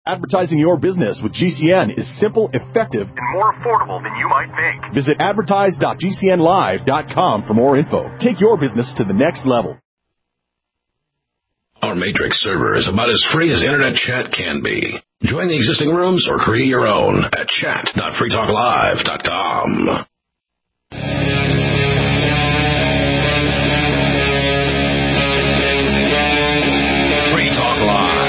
Advertising your business with GCN is simple, effective, and more affordable than you might think. Visit advertise.gcnlive.com for more info. Take your business to the next level. Our Matrix server is about as free as Internet chat can be. Join the existing rooms or create your own at chat.freetalklive.com. Free Talk Live.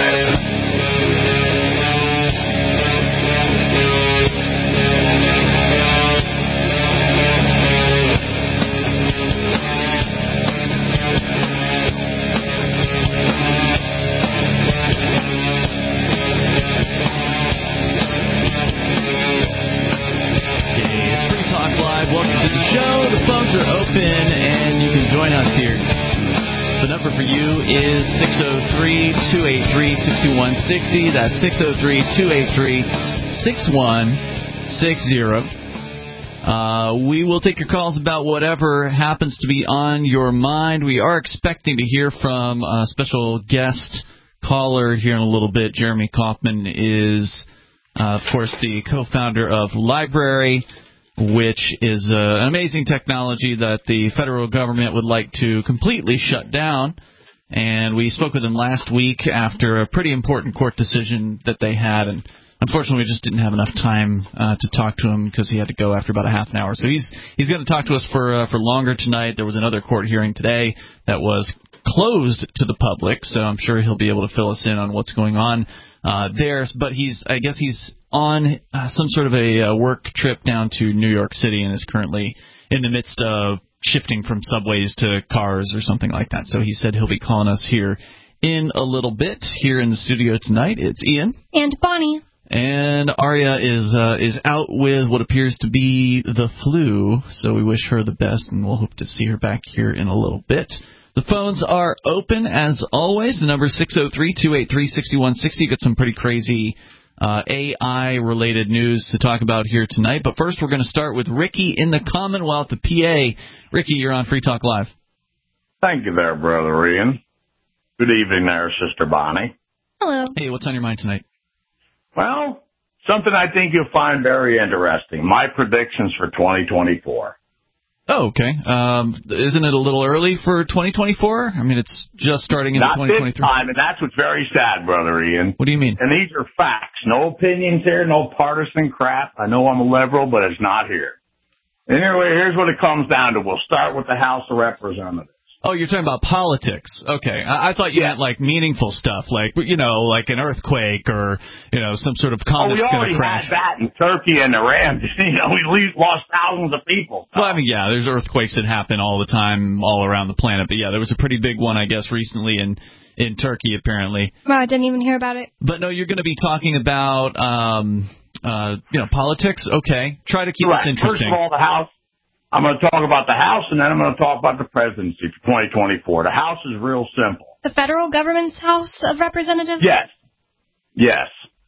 Welcome to the show. The phones are open, and you can join us here. The number for you is 603-283-6160. That's 603-283-6160. We will take your calls about whatever happens to be on your mind. We are expecting to hear from a special guest caller here in a little bit. Jeremy Kauffman is, of course, the co-founder of LBRY, which is an amazing technology that the federal government would like to completely shut down. And we spoke with him last week after a pretty important court decision that they had, and unfortunately we just didn't have enough time to talk to him because he had to go after about a half an hour. So he's going to talk to us for longer tonight. There was another court hearing today that was closed to the public, so I'm sure he'll be able to fill us in on what's going on there. But I guess he's on some sort of a work trip down to New York City and is currently in the midst of shifting from subways to cars or something like that. So he said he'll be calling us here in a little bit. Here in the studio tonight, it's Ian. And Bonnie. And Arya is out with what appears to be the flu, so we wish her the best, and we'll hope to see her back here in a little bit. The phones are open, as always. The number is 603-283-6160. Got some pretty crazy AI-related news to talk about here tonight. But first, we're going to start with Ricky in the Commonwealth of PA. Ricky, you're on Free Talk Live. Thank you there, Brother Ian. Good evening there, Sister Bonnie. Hello. Hey, what's on your mind tonight? Well, something I think you'll find very interesting. My predictions for 2024. Oh, okay. Isn't it a little early for 2024? I mean, it's just starting in 2023. Not this time, and that's what's very sad, Brother Ian. What do you mean? And these are facts. No opinions here, no partisan crap. I know I'm a liberal, but it's not here. Anyway, here's what it comes down to. We'll start with the House of Representatives. Oh, you're talking about politics. Okay. I thought you meant like meaningful stuff, like, like an earthquake or, some sort of comet's going to crash. We already had that in Turkey and Iran. We lost thousands of people. Well, I mean, yeah, there's earthquakes that happen all the time all around the planet. But, yeah, there was a pretty big one, I guess, recently in Turkey, apparently. Wow, I didn't even hear about it. But, no, you're going to be talking about, politics. Okay. Try to keep this interesting. First of all, the House. I'm going to talk about the House, and then I'm going to talk about the presidency for 2024. The House is real simple. The federal government's House of Representatives? Yes.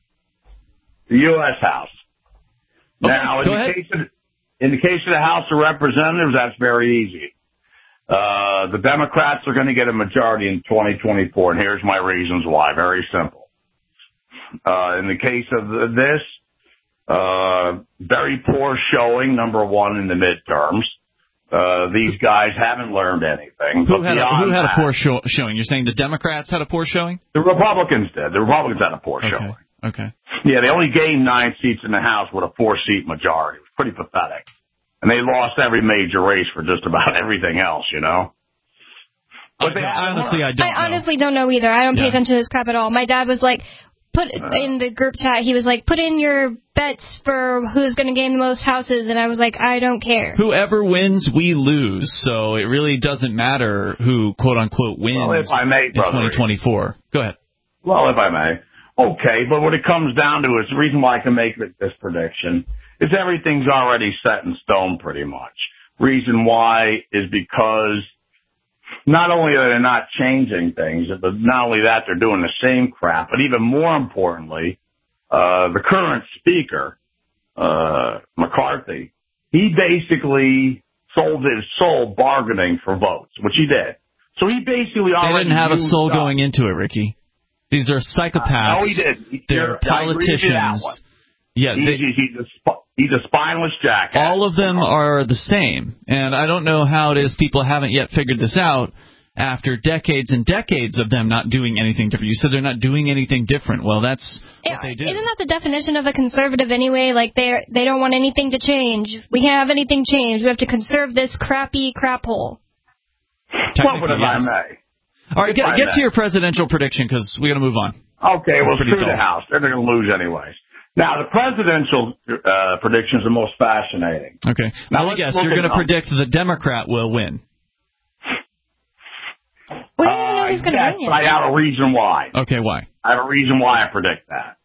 The U.S. House. Okay, now, in the case of the House of Representatives, that's very easy. The Democrats are going to get a majority in 2024, and here's my reasons why. Very simple. In the case of this, very poor showing, number one, in the midterms. These guys haven't learned anything. Who had a poor showing? You're saying the Democrats had a poor showing? The Republicans did. The Republicans had a poor showing. Okay. Yeah, they only gained 9 seats in the House with a 4-seat majority. It was pretty pathetic. And they lost every major race for just about everything else, But I honestly don't know either. I don't pay attention to this crap at all. My dad was like, in the group chat, he was like, put in your bets for who's going to gain the most houses, and I was like, I don't care. Whoever wins, we lose, so it really doesn't matter who, quote-unquote, wins if I may, in 2024. Go ahead. Well, if I may. Okay, but what it comes down to is the reason why I can make this prediction is everything's already set in stone pretty much. Reason why is because not only are they not changing things, but not only that, they're doing the same crap, but even more importantly, the current speaker, McCarthy, he basically sold his soul bargaining for votes, which he did. So he basically already They didn't have a soul going into it, Ricky. These are psychopaths. No, he did. They're politicians. Yeah, he's a spineless jackass. All of them are the same, and I don't know how it is people haven't yet figured this out after decades and decades of them not doing anything different. You said they're not doing anything different. Well, that's what they do. Isn't that the definition of a conservative anyway? Like, they don't want anything to change. We can't have anything change. We have to conserve this crappy crap hole. What would I may? All right, get to your presidential prediction, because we got to move on. Okay, well, screw the House. They're going to lose anyways. Now, the presidential predictions are most fascinating. Okay. Now, let me guess, you're going to predict the Democrat will win. We don't even know who's going to win it. I have a reason why. Okay, why? I have a reason why I predict that.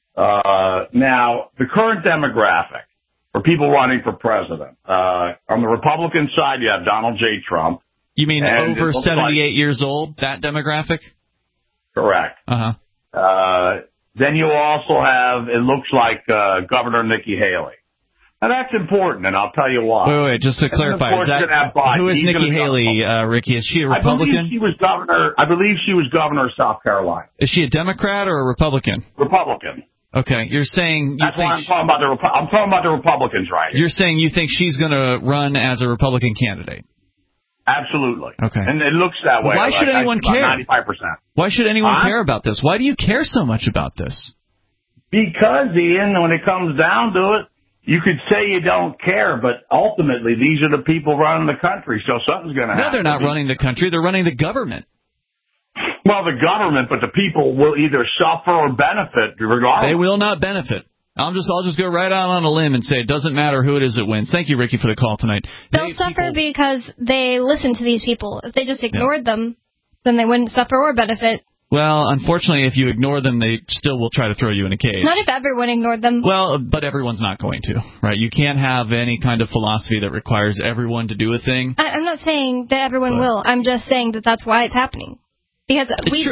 Now, the current demographic for people running for president, on the Republican side, you have Donald J. Trump. You mean over 78 years old, that demographic? Correct. Uh-huh. Then you also have, it looks like, Governor Nikki Haley. Now, that's important, and I'll tell you why. Wait, just to clarify, who is Nikki Haley, Ricky? Is she a Republican? I believe she was governor of South Carolina. Is she a Democrat or a Republican? Republican. Okay, you're saying I'm talking about the Republicans right here. You're saying you think she's going to run as a Republican candidate? Absolutely. Okay. And it looks that way. Why should anyone care? 95%. Why should anyone care about this? Why do you care so much about this? Because, Ian, when it comes down to it, you could say you don't care, but ultimately these are the people running the country, so something's going to happen. No, they're not running the country. They're running the government. Well, the government, but the people will either suffer or benefit regardless. They will not benefit. I'll just go right out on a limb and say it doesn't matter who it is that wins. Thank you, Ricky, for the call tonight. They'll suffer because they listen to these people. If they just ignored them, then they wouldn't suffer or benefit. Well, unfortunately, if you ignore them, they still will try to throw you in a cage. Not if everyone ignored them. Well, but everyone's not going to, right? You can't have any kind of philosophy that requires everyone to do a thing. I'm not saying that everyone will. I'm just saying that that's why it's happening. Because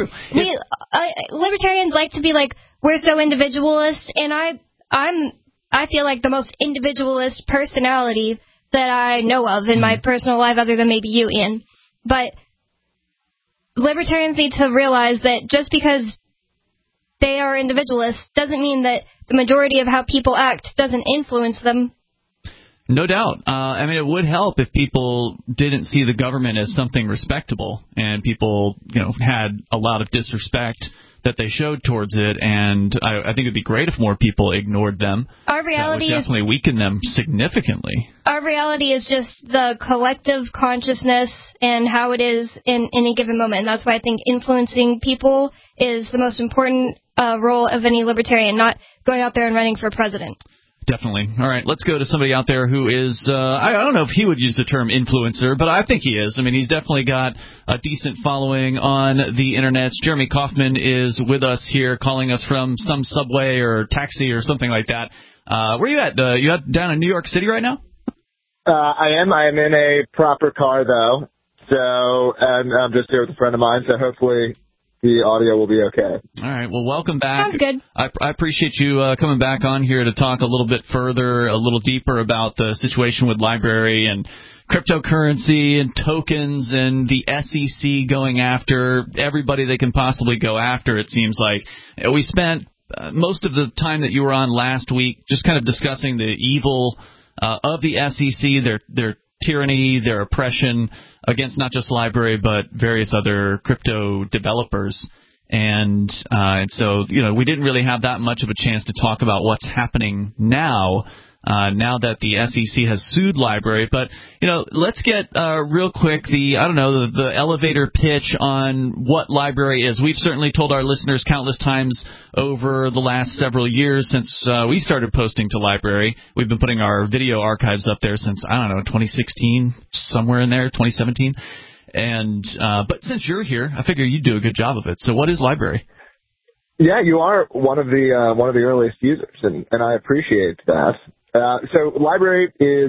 libertarians like to be like, we're so individualist, and I feel like the most individualist personality that I know of in my personal life, other than maybe you, Ian. But libertarians need to realize that just because they are individualists doesn't mean that the majority of how people act doesn't influence them. No doubt. I mean, it would help if people didn't see the government as something respectable, and people, had a lot of disrespect that they showed towards it, and I think it would be great if more people ignored them. Our reality would definitely weaken them significantly. Our reality is just the collective consciousness and how it is in any given moment. And that's why I think influencing people is the most important role of any libertarian, not going out there and running for president. Definitely. All right, let's go to somebody out there who is, I don't know if he would use the term influencer, but I think he is. I mean, he's definitely got a decent following on the Internet. Jeremy Kauffman is with us here, calling us from some subway or taxi or something like that. Where are you at? You at down in New York City right now? I am. I am in a proper car, though. So, and I'm just here with a friend of mine, so hopefully the audio will be okay. All right. Well, welcome back. Sounds good. I appreciate you coming back on here to talk a little bit further, a little deeper about the situation with LBRY and cryptocurrency and tokens and the SEC going after everybody they can possibly go after, it seems like. We spent most of the time that you were on last week just kind of discussing the evil of the SEC, their tyranny, their oppression against not just LBRY but various other crypto developers. And so, we didn't really have that much of a chance to talk about what's happening now that the SEC has sued LBRY. But, let's get real quick the elevator pitch on what LBRY is. We've certainly told our listeners countless times over the last several years since we started posting to LBRY. We've been putting our video archives up there since, 2016, somewhere in there, 2017. And but since you're here, I figure you do a good job of it. So what is LBRY? Yeah, you are one of the earliest users, and I appreciate that. So LBRY is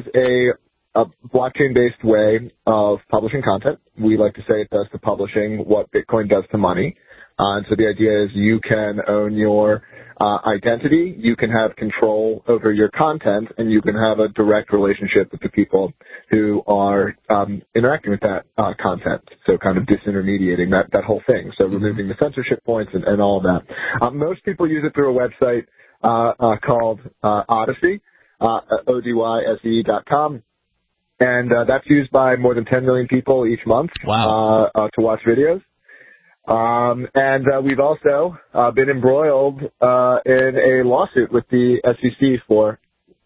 a blockchain-based way of publishing content. We like to say it does to publishing what Bitcoin does to money. And so the idea is you can own your identity, you can have control over your content, and you can have a direct relationship with the people who are interacting with that content. So kind of disintermediating that whole thing. So removing the censorship points and all of that. Most people use it through a website called Odysee, ODYSE.com. And that's used by more than 10 million people each month to watch videos. And we've also been embroiled in a lawsuit with the SEC for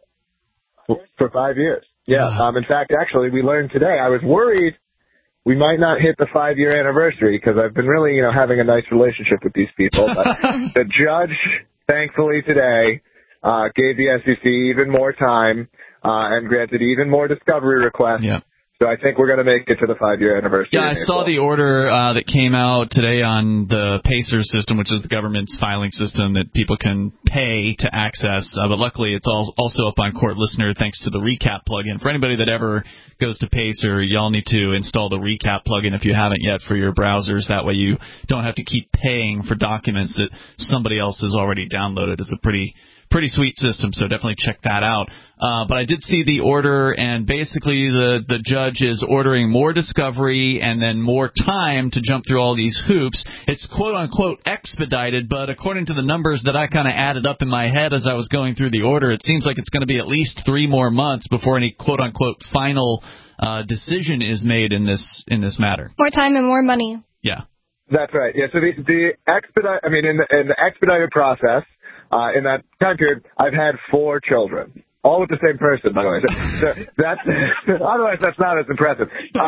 5 years. Yeah. In fact, actually, we learned today. I was worried we might not hit the 5-year anniversary because I've been really, having a nice relationship with these people. But the judge, thankfully today, gave the SEC even more time and granted even more discovery requests. Yeah. So I think we're going to make it to the 5-year anniversary. Yeah, I saw the order that came out today on the PACER system, which is the government's filing system that people can pay to access. But luckily, it's also up on Court Listener thanks to the Recap plugin. For anybody that ever goes to PACER, y'all need to install the Recap plugin if you haven't yet for your browsers. That way you don't have to keep paying for documents that somebody else has already downloaded. It's a pretty sweet system, so definitely check that out. But I did see the order, and basically the judge is ordering more discovery and then more time to jump through all these hoops. It's quote-unquote expedited, but according to the numbers that I kind of added up in my head as I was going through the order, it seems like it's going to be at least 3 more months before any quote-unquote final decision is made in this matter. More time and more money. Yeah. That's right. Yeah, so the expedite, in the expedited process, in that time period, I've had 4 children, all with the same person, by the way. So that's otherwise that's not as impressive.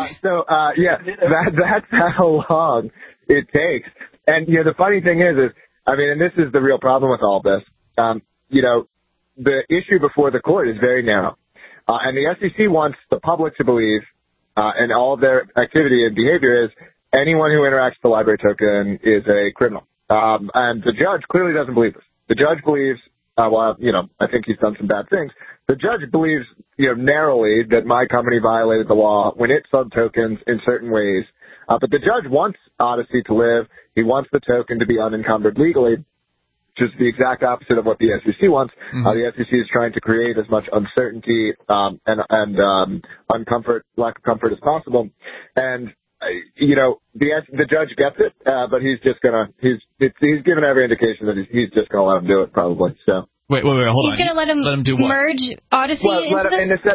That's how long it takes. And the funny thing is, and this is the real problem with all this. The issue before the court is very narrow, and the SEC wants the public to believe, and all of their activity and behavior is anyone who interacts with the library token is a criminal. And the judge clearly doesn't believe this. The judge believes, I think he's done some bad things. The judge believes, narrowly that my company violated the law when it sold tokens in certain ways. But the judge wants Odysee to live. He wants the token to be unencumbered legally, which is the exact opposite of what the SEC wants. The SEC is trying to create as much uncertainty and lack of comfort as possible. And the judge gets it, but he's given every indication that he's just going to let him do it, probably. So wait, hold on. He's going to let him do what? Merge Odysee into this?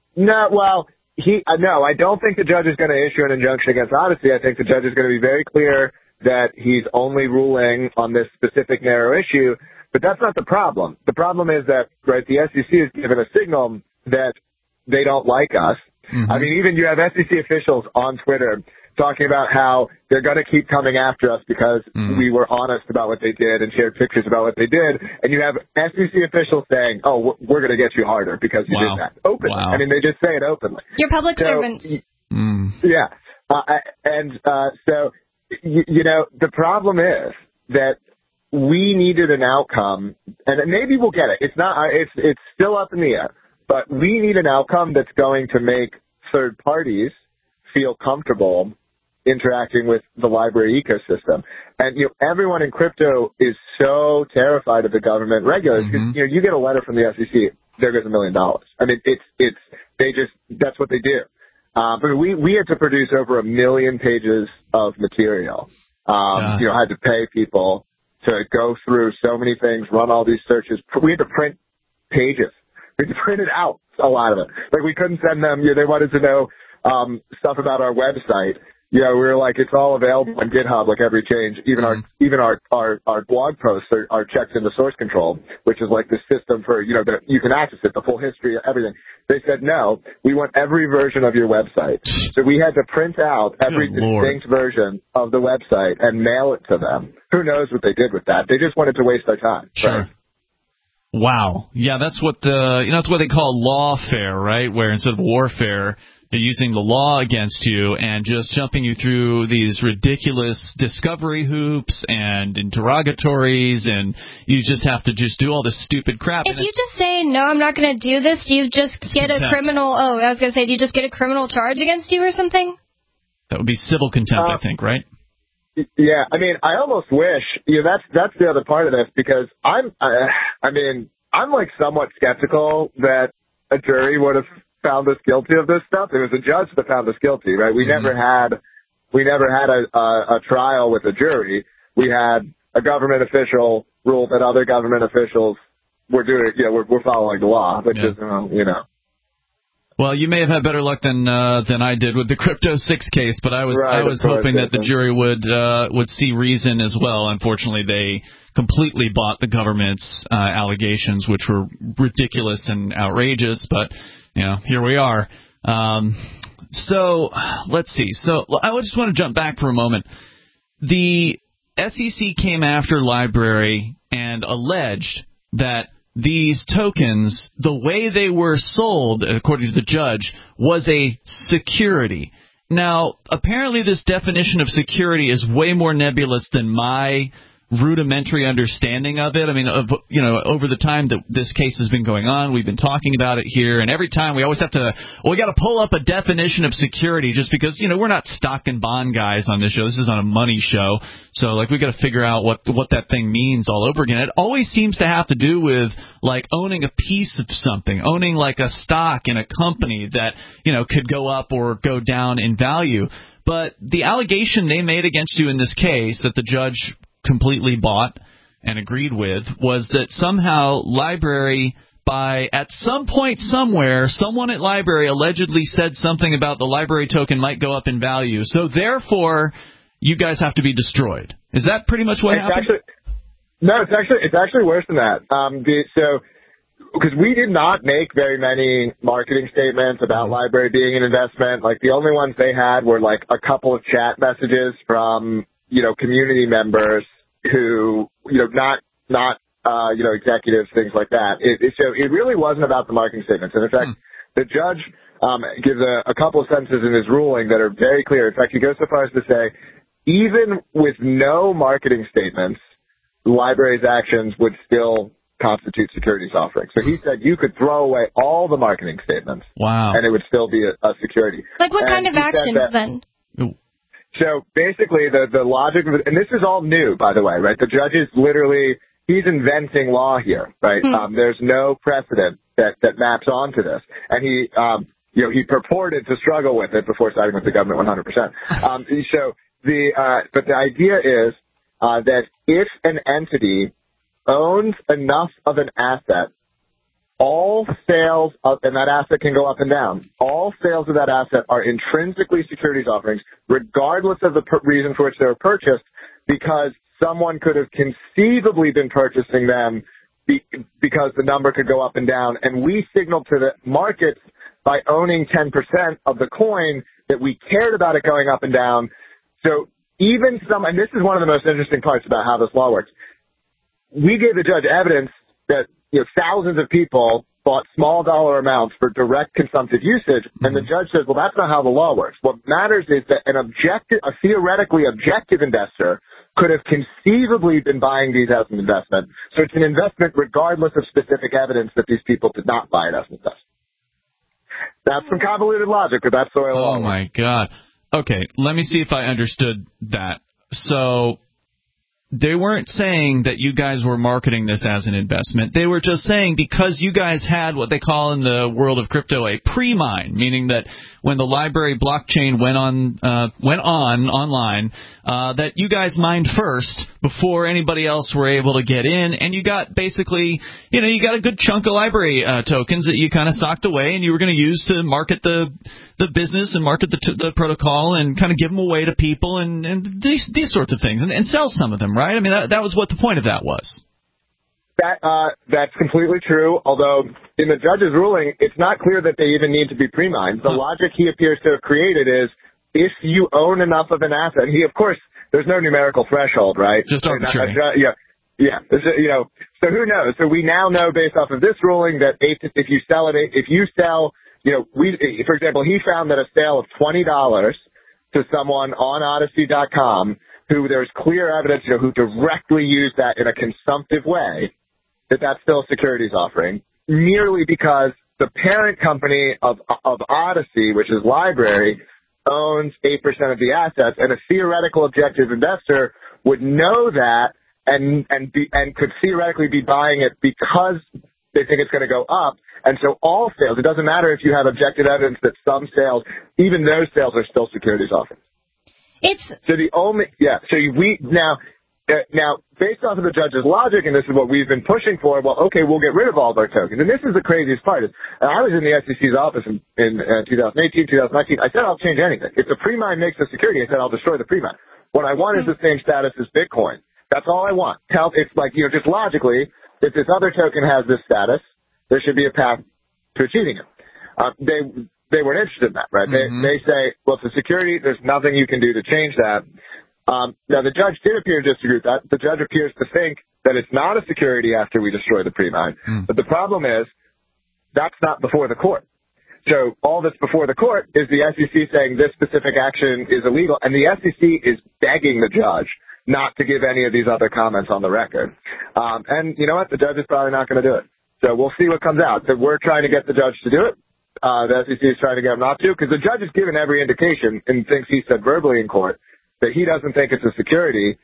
No, I don't think the judge is going to issue an injunction against Odysee. I think the judge is going to be very clear that he's only ruling on this specific narrow issue. But that's not the problem. The problem is that, right, the SEC has given a signal that they don't like us. Even you have SEC officials on Twitter talking about how they're going to keep coming after us because we were honest about what they did and shared pictures about what they did. And you have SEC officials saying, oh, we're going to get you harder because you did that openly. Wow. They just say it openly. You're public servants. Yeah. So, the problem is that we needed an outcome, and maybe we'll get it. It's still up in the air, but we need an outcome that's going to make third parties feel comfortable interacting with the library ecosystem. And, everyone in crypto is so terrified of the government regulators because, you get a letter from the SEC, there goes $1 million. That's what they do. But we had to produce over 1 million pages of material. Had to pay people to go through so many things, run all these searches. We had to print pages. We had to print it out, a lot of it. We couldn't send them, they wanted to know stuff about our website. We were like, it's all available on GitHub, every change. Even our blog posts are checked into source control, which is the system for, that you can access it, the full history, everything. They said, no, we want every version of your website. So we had to print out every distinct version of the website and mail it to them. Who knows what they did with that? They just wanted to waste our time. Sure. Right? Wow. Yeah, that's what that's what they call lawfare, right? Where instead of warfare, they're using the law against you and just jumping you through these ridiculous discovery hoops and interrogatories, and you just have to do all this stupid crap. If you just say, no, I'm not going to do this, do you just get a criminal, do you just get a criminal charge against you or something? That would be civil contempt, I think, right? Yeah, I mean, I almost wish, that's the other part of this, because I'm like somewhat skeptical that a jury would have found us guilty of this stuff. It was a judge that found us guilty, right? We never had a trial with a jury. We had a government official rule that other government officials were doing, we're following the law, which is, Well, you may have had better luck than I did with the Crypto 6 case, but I was hoping that the jury would see reason as well. Unfortunately, they completely bought the government's allegations, which were ridiculous and outrageous. But here we are. So let's see. So I just want to jump back for a moment. The SEC came after LBRY and alleged that these tokens, the way they were sold, according to the judge, was a security. Now, apparently this definition of security is way more nebulous than my rudimentary understanding of it. I mean, over the time that this case has been going on, we've been talking about it here, and every time we always have to, we got to pull up a definition of security just because, we're not stock and bond guys on this show. This is not a money show. So, we got to figure out what that thing means all over again. It always seems to have to do with, owning a piece of something, owning, a stock in a company that, could go up or go down in value. But the allegation they made against you in this case that the judge completely bought and agreed with was that somehow LBRY, at some point somewhere, someone at LBRY allegedly said something about the LBRY token might go up in value. So therefore, you guys have to be destroyed. Is that pretty much what happened? It's actually worse than that. Because we did not make very many marketing statements about LBRY being an investment. The only ones they had were a couple of chat messages from community members who, not executives, things like that. So it really wasn't about the marketing statements. And in fact, the judge gives a couple of sentences in his ruling that are very clear. In fact, he goes so far as to say, even with no marketing statements, LBRY's actions would still constitute securities offering. So he said you could throw away all the marketing statements. Wow. And it would still be a security. What kind of actions then? So basically the logic of it, and this is all new, by the way, right? The judge is he's inventing law here, right? There's no precedent that maps onto this. And he purported to struggle with it before siding with the government 100%. But the idea is, that if an entity owns enough of an asset, all sales and that asset can go up and down. All sales of that asset are intrinsically securities offerings, regardless of the reason for which they were purchased, because someone could have conceivably been purchasing them because the number could go up and down. And we signaled to the markets by owning 10% of the coin that we cared about it going up and down. So even and this is one of the most interesting parts about how this law works. We gave the judge evidence that thousands of people bought small dollar amounts for direct consumptive usage, and the judge says, well, that's not how the law works. What matters is that a theoretically objective investor could have conceivably been buying these as an investment. So it's an investment regardless of specific evidence that these people did not buy it as an investment. That's some convoluted logic, but that's the way the law works. Oh, my God. Okay, let me see if I understood that. So they weren't saying that you guys were marketing this as an investment. They were just saying because you guys had what they call in the world of crypto a pre-mine, meaning that when the LBRY blockchain went online, that you guys mined first before anybody else were able to get in, and you got basically, you got a good chunk of LBRY tokens that you kind of socked away, and you were going to use to market the business and market the protocol and kind of give them away to people and these sorts of things and sell some of them, right? I mean, that was what the point of that was. That's completely true, although in the judge's ruling, it's not clear that they even need to be pre-mined. The logic he appears to have created is if you own enough of an asset, and of course, there's no numerical threshold, right? Just arbitrary. Yeah. So who knows? So we now know based off of this ruling that if you sell, for example, he found that a sale of $20 to someone on Odyssey.com who there's clear evidence, who directly used that in a consumptive way, that's still a securities offering, merely because the parent company of Odyssey, which is LBRY, owns 8% of the assets, and a theoretical objective investor would know that and could theoretically be buying it because they think it's going to go up. And so all sales, it doesn't matter if you have objective evidence that some sales, even those sales are still securities offerings. Now, based off of the judge's logic, and this is what we've been pushing for, well, okay, we'll get rid of all of our tokens. And this is the craziest part. I was in the SEC's office in 2018, 2019. I said I'll change anything. If the pre-mine makes a security, I said I'll destroy the pre-mine. What I want is the same status as Bitcoin. That's all I want. It's like, just logically, if this other token has this status, there should be a path to achieving it. They weren't interested in that, right? Mm-hmm. They say, well, it's a security. There's nothing you can do to change that. Now, the judge did appear to disagree with that. The judge appears to think that it's not a security after we destroy the pre-mine. But the problem is that's not before the court. So all that's before the court is the SEC saying this specific action is illegal, and the SEC is begging the judge not to give any of these other comments on the record. And you know what? The judge is probably not going to do it. So we'll see what comes out. So we're trying to get the judge to do it. The SEC is trying to get him not to, because the judge has given every indication in things he said verbally in court that he doesn't think it's a security,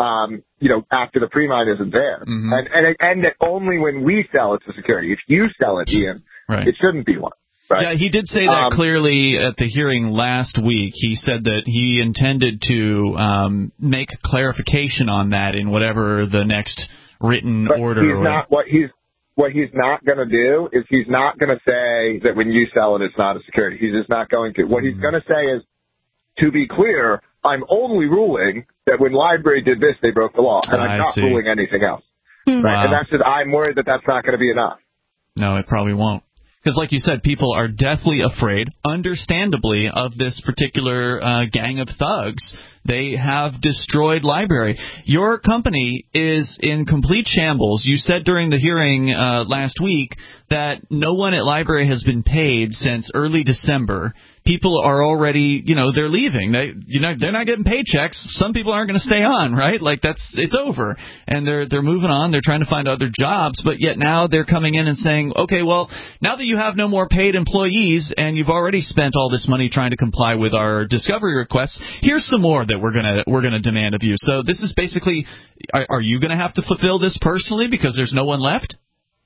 after the pre-mine isn't there. Mm-hmm. And that only when we sell it's a security. If you sell it, Ian, right, it shouldn't be one. Right? Yeah, he did say that clearly at the hearing last week. He said that he intended to make clarification on that in whatever the next written order. What he's not going to do is he's not going to say that when you sell it, it's not a security. He's just not going to. What he's going to say is, to be clear, I'm only ruling that when LBRY did this, they broke the law, and I'm not ruling anything else. Right? Wow. And I'm worried that that's not going to be enough. No, it probably won't. Because like you said, people are deathly afraid, understandably, of this particular gang of thugs. They have destroyed LBRY. Your company is in complete shambles. You said during the hearing last week that no one at LBRY has been paid since early December. People are already, they're leaving. They're not getting paychecks. Some people aren't going to stay on, right? Like it's over, and they're moving on. They're trying to find other jobs, but yet now they're coming in and saying, okay, well, now that you have no more paid employees and you've already spent all this money trying to comply with our discovery requests, here's some more that we're gonna demand of you. So this is basically, are you going to have to fulfill this personally because there's no one left?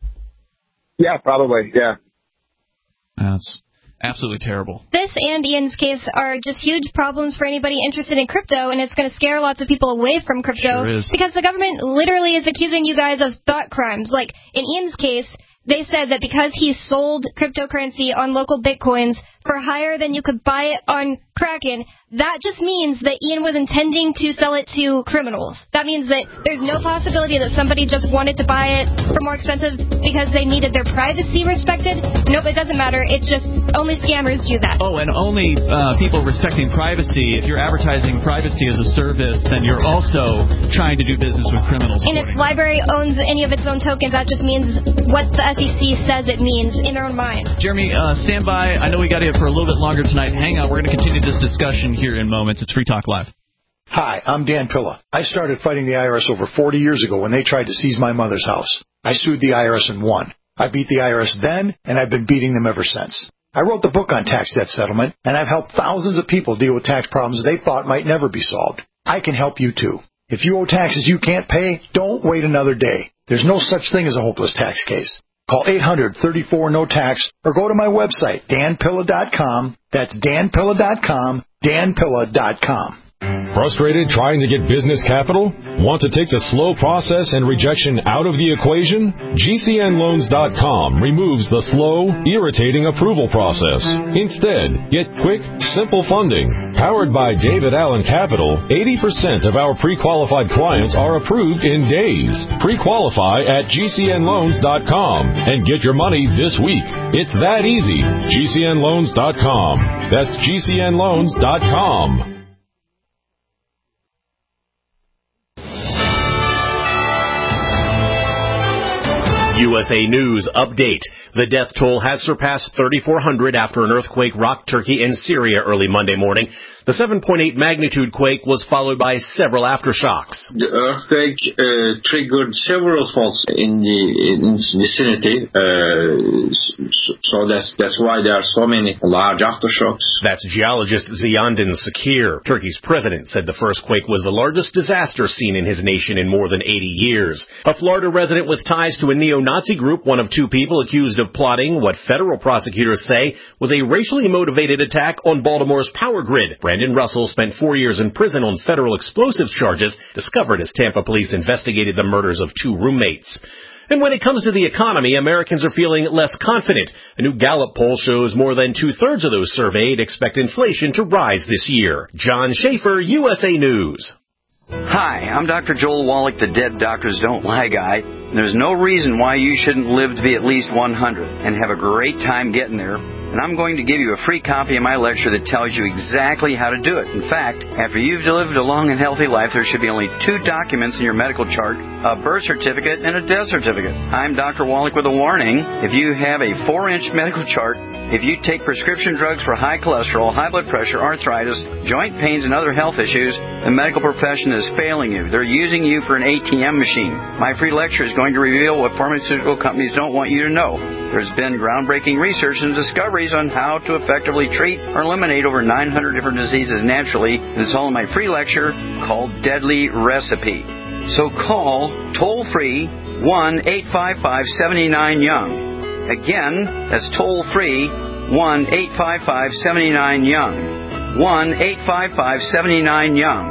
Yeah, probably. Yeah. That's absolutely terrible. This and Ian's case are just huge problems for anybody interested in crypto, and it's going to scare lots of people away from crypto. Sure is. Because the government literally is accusing you guys of thought crimes. Like, in Ian's case, they said that because he sold cryptocurrency on local bitcoins for higher than you could buy it on Kraken, that just means that Ian was intending to sell it to criminals. That means that there's no possibility that somebody just wanted to buy it for more expensive because they needed their privacy respected. Nope, it doesn't matter. It's just only scammers do that. Oh, and only people respecting privacy. If you're advertising privacy as a service, then you're also trying to do business with criminals. And if LBRY owns any of its own tokens, that just means what the SEC says it means in their own mind. Jeremy, stand by. I know we got you for a little bit longer tonight. Hang on. We're going to continue this discussion here in moments. It's Free Talk Live. Hi, I'm Dan Pilla. I started fighting the IRS over 40 years ago when they tried to seize my mother's house. I sued the IRS and won. I beat the IRS then, and I've been beating them ever since. I wrote the book on tax debt settlement, and I've helped thousands of people deal with tax problems they thought might never be solved. I can help you too. If you owe taxes you can't pay, don't wait another day. There's no such thing as a hopeless tax case. Call 800-34-NO-TAX or go to my website, danpilla.com. That's danpilla.com, danpilla.com. Frustrated trying to get business capital? Want to take the slow process and rejection out of the equation? GCNloans.com removes the slow, irritating approval process. Instead, get quick, simple funding. Powered by David Allen Capital, 80% of our pre-qualified clients are approved in days. Pre-qualify at GCNloans.com and get your money this week. It's that easy. GCNloans.com. That's GCNloans.com. USA News Update. The death toll has surpassed 3,400 after an earthquake rocked Turkey and Syria early Monday morning. The 7.8 magnitude quake was followed by several aftershocks. The earthquake triggered several faults in the vicinity, so that's why there are so many large aftershocks. That's geologist Ziyandin Sakir. Turkey's president said the first quake was the largest disaster seen in his nation in more than 80 years. A Florida resident with ties to a neo-Nazi group, one of two people accused of plotting what federal prosecutors say was a racially motivated attack on Baltimore's power grid. Brandon Russell spent 4 years in prison on federal explosives charges, discovered as Tampa police investigated the murders of 2 roommates. And when it comes to the economy, Americans are feeling less confident. A new Gallup poll shows more than 2/3 of those surveyed expect inflation to rise this year. John Schaefer, USA News. Hi, I'm Dr. Joel Wallach, the Dead Doctors Don't Lie guy. There's no reason why you shouldn't live to be at least 100 and have a great time getting there. And I'm going to give you a free copy of my lecture that tells you exactly how to do it. In fact, after you've lived a long and healthy life, there should be only 2 documents in your medical chart, a birth certificate and a death certificate. I'm Dr. Wallach with a warning. If you have a 4-inch medical chart, if you take prescription drugs for high cholesterol, high blood pressure, arthritis, joint pains, and other health issues, the medical profession is failing you. They're using you for an ATM machine. My free lecture is going to reveal what pharmaceutical companies don't want you to know. There's been groundbreaking research and discoveries on how to effectively treat or eliminate over 900 different diseases naturally, and it's all in my free lecture called Deadly Recipe. So call toll-free 1-855-79-YOUNG. Again, that's toll-free 1-855-79-YOUNG. 1-855-79-YOUNG.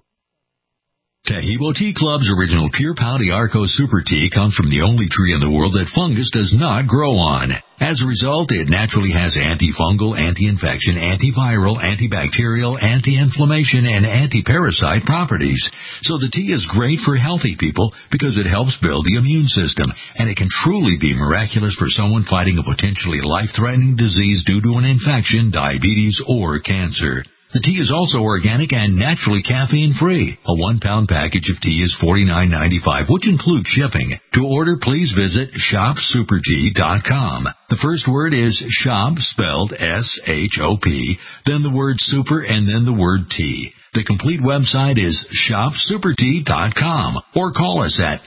Taheebo Tea Club's original Pure Pau Arco Super Tea comes from the only tree in the world that fungus does not grow on. As a result, it naturally has antifungal, anti-infection, antiviral, antibacterial, anti-inflammation, and anti-parasite properties. So the tea is great for healthy people because it helps build the immune system, and it can truly be miraculous for someone fighting a potentially life-threatening disease due to an infection, diabetes, or cancer. The tea is also organic and naturally caffeine-free. A 1-pound package of tea is $49.95, which includes shipping. To order, please visit shopsupertea.com. The first word is shop, spelled S-H-O-P, then the word super, and then the word tea. The complete website is shopsupertea.com, or call us at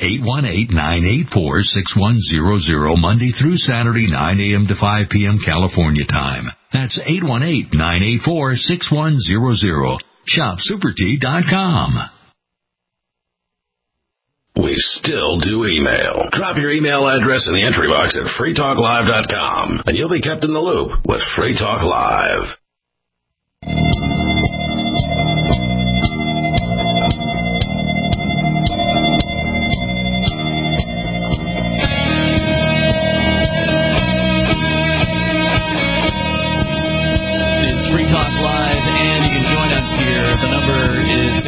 818-984-6100 Monday through Saturday, 9 a.m. to 5 p.m. California time. That's 818-984-6100. Shopsupertea.com. We still do email. Drop your email address in the entry box at freetalklive.com, and you'll be kept in the loop with Free Talk Live. Free Talk Live, and you can join us here. The number is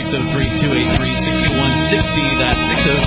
603-283-6160. That's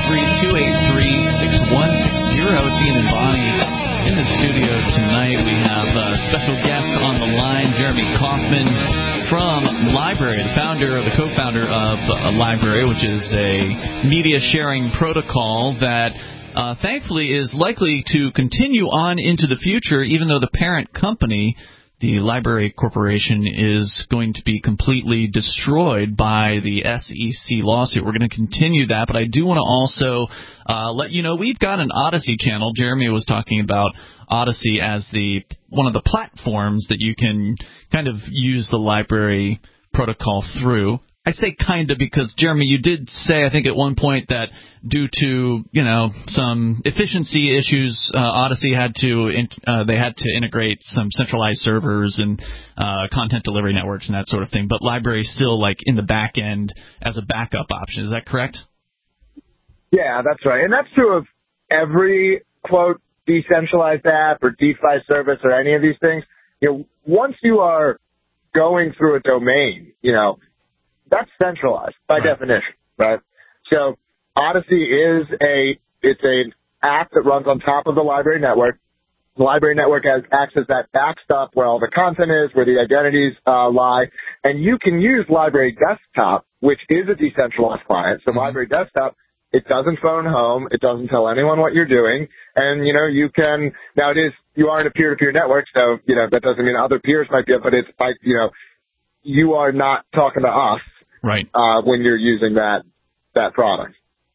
603-283-6160. It's Ian and Bonnie in the studio tonight. We have a special guest on the line, Jeremy Kauffman from LBRY, the co-founder of LBRY, which is a media sharing protocol that thankfully is likely to continue on into the future, even though the parent company, the LBRY Corporation, is going to be completely destroyed by the SEC lawsuit. We're going to continue that, but I do want to also let you know we've got an Odyssey channel. Jeremy was talking about Odyssey as one of the platforms that you can kind of use the LBRY protocol through. I say kind of because, Jeremy, you did say, I think at one point, that due to, some efficiency issues, Odyssey had to integrate some centralized servers and content delivery networks and that sort of thing. But LBRY is still in the back end as a backup option. Is that correct? Yeah, that's right. And that's true of every, quote, decentralized app or DeFi service or any of these things. Once you are going through a domain, that's centralized by definition, right? So Odyssey it's an app that runs on top of the LBRY network. The LBRY network acts as that backstop where all the content is, where the identities lie. And you can use LBRY Desktop, which is a decentralized client. So LBRY Desktop, it doesn't phone home. It doesn't tell anyone what you're doing. And, you can, you are in a peer-to-peer network, so, that doesn't mean other peers might be, but it's like, you are not talking to us, right? When you're using that product.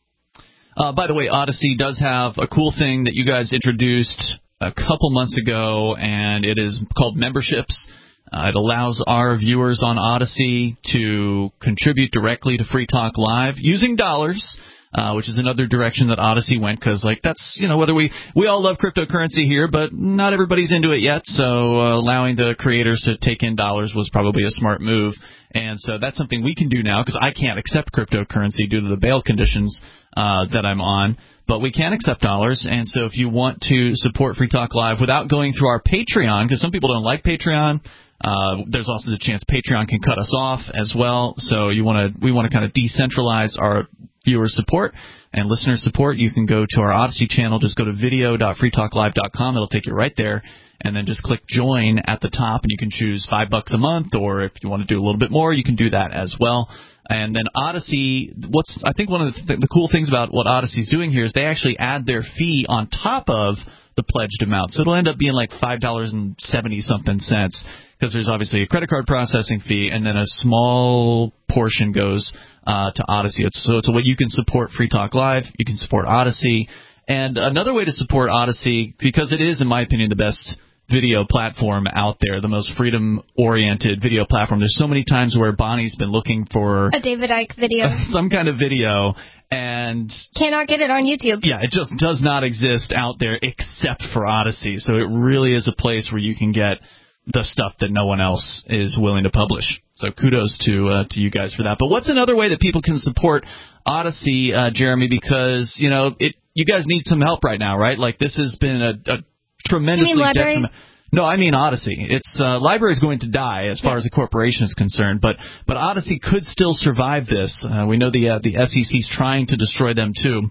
By the way, Odyssey does have a cool thing that you guys introduced a couple months ago, and it is called memberships. It allows our viewers on Odyssey to contribute directly to Free Talk Live using dollars, which is another direction that Odyssey went, because that's, whether we all love cryptocurrency here, but not everybody's into it yet, so allowing the creators to take in dollars was probably a smart move. And so that's something we can do now, because I can't accept cryptocurrency due to the bail conditions that I'm on, but we can accept dollars. And so if you want to support Free Talk Live without going through our Patreon, because some people don't like Patreon, there's also the chance Patreon can cut us off as well. So we want to kind of decentralize our viewer support and listener support. You can go to our Odyssey channel. Just go to video.freetalklive.com. It'll take you right there. And then just click join at the top, and you can choose $5 a month, or if you want to do a little bit more, you can do that as well. And then Odyssey, I think one of the cool things about what Odyssey's doing here is they actually add their fee on top of the pledged amount. So it'll end up being like $5.70-something, because there's obviously a credit card processing fee, and then a small portion goes to Odyssey. So it's a way you can support Free Talk Live, you can support Odyssey. And another way to support Odyssey, because it is, in my opinion, the best video platform out there, the most freedom-oriented video platform. There's so many times where Bonnie's been looking for a David Icke video, some kind of video, and cannot get it on YouTube. Yeah, it just does not exist out there except for Odyssey. So it really is a place where you can get the stuff that no one else is willing to publish. So kudos to you guys for that. But what's another way that people can support Odyssey, Jeremy? Because you guys need some help right now, right? Like, this has been a tremendously detrimental. No, I mean Odyssey. It's LBRY is going to die as far as the corporation is concerned, but Odyssey could still survive this. We know the SEC is trying to destroy them too.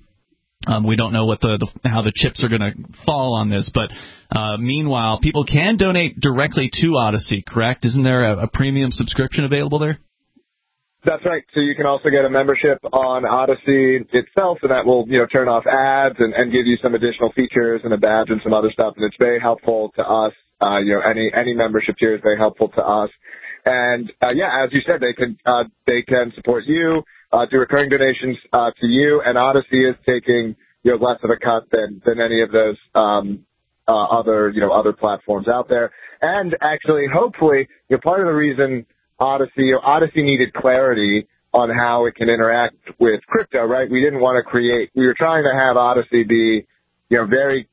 We don't know what how the chips are going to fall on this, but meanwhile, people can donate directly to Odyssey, correct? Isn't there a premium subscription available there? That's right. So you can also get a membership on Odyssey itself, and that will, turn off ads and give you some additional features and a badge and some other stuff. And it's very helpful to us. Any membership here is very helpful to us. And as you said, they can support you, do recurring donations to you, and Odyssey is taking less of a cut than any of those other platforms out there. And actually, hopefully, part of the reason Odyssey needed clarity on how it can interact with crypto, right? We were trying to have Odyssey be, very,